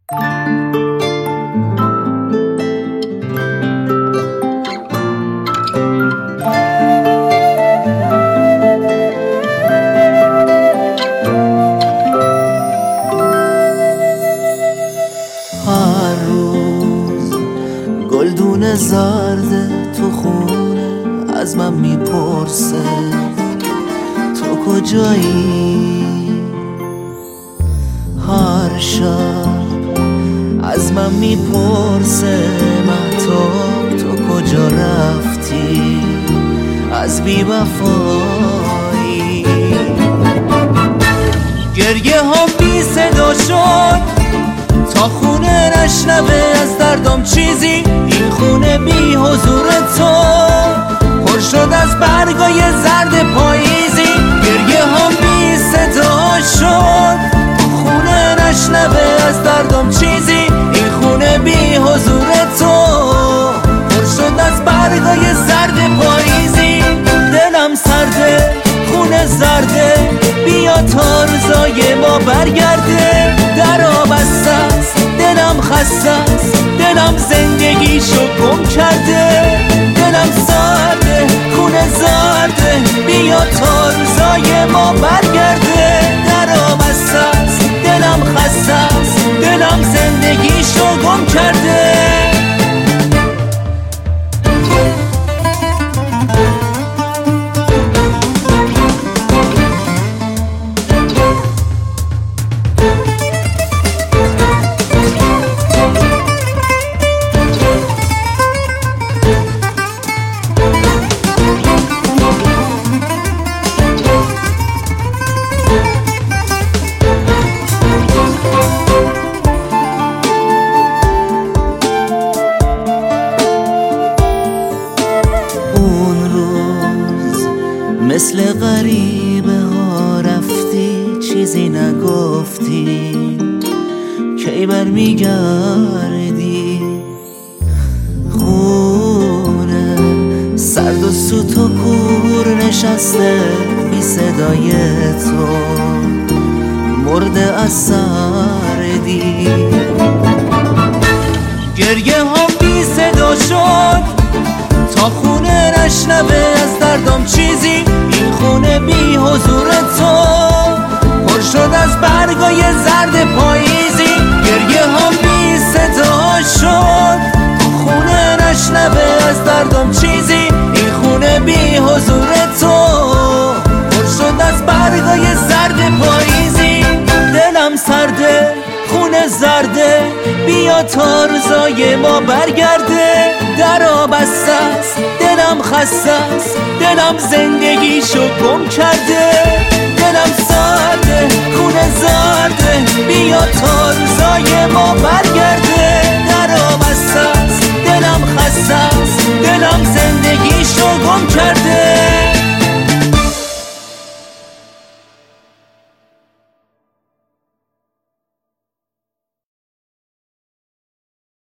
هر روز گلدون زرد تو خونه از من میپرسه تو کجایی. هر شب از من میپرسه مهتاب تو کجا رفتی از بی‌وفایی. گریه ها بی صدا شد تا خونه نشنوه از دردم چیزی. این خونه بی حضور تو پر شد از برگای زرد پاییزی. گریه ها بی صدا شد تا خونه نشنوه از دردم چیزی. این خونه بی حضور تو پر شد از برگای زرد پاییزی. دلم سرده خونه زرده بیا تا روزای ما برگرده. درا بسته است دلم خسته است دلم زندگیشو گم کرده. دلم سرده خونه زرده بیا تا روزای ما برگرده. درا بسته است دلم خسته است دلم زندگیشو گم کرده. مثل غریبه ها رفتی چیزی نگفتی کی برمیگردی. خونه سرد و سوت و کور نشسته بی صدای تو مرده از سردی. گریه ها بی صدا شد تا خونه نشنوه از دردم چیزی. این خونه بی حضور تو پر شد از برگای زرد پاییزی. گریه ها بی صدا شد تا خونه نشنوه از دردم چیزی. این خونه بی حضور تو پر شد از برگای زرد پاییزی. دلم سرده خونه زرده بیا تا روزای ما برگرده. درا بسته است دلم خسته است دلم زندگیشو گم کرده. دلم سرده خونه زرده بیا تا روزای ما برگرده.